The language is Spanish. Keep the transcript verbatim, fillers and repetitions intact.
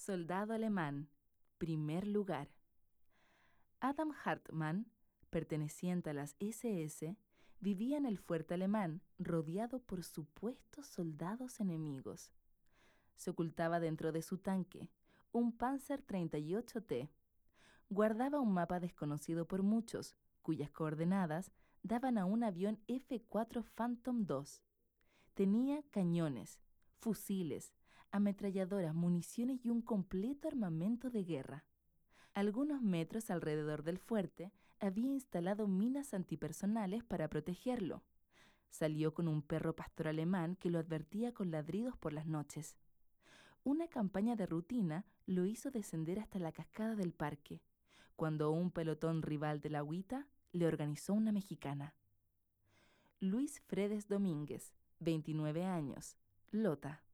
Soldado alemán, primer lugar. Adam Hartmann, perteneciente a las ese ese, vivía en el fuerte alemán, rodeado por supuestos soldados enemigos. Se ocultaba dentro de su tanque, un Panzer treinta y ocho T. Guardaba un mapa desconocido por muchos, cuyas coordenadas daban a un avión F cuatro Phantom dos. Tenía cañones, fusiles, ametralladoras, municiones y un completo armamento de guerra. Algunos metros alrededor del fuerte había instalado minas antipersonales para protegerlo. Salió con un perro pastor alemán que lo advertía con ladridos por las noches. Una campaña de rutina lo hizo descender hasta la cascada del parque, cuando un pelotón rival de la agüita le organizó una mexicana. Luis Fredes Domínguez, veintinueve años, Lota.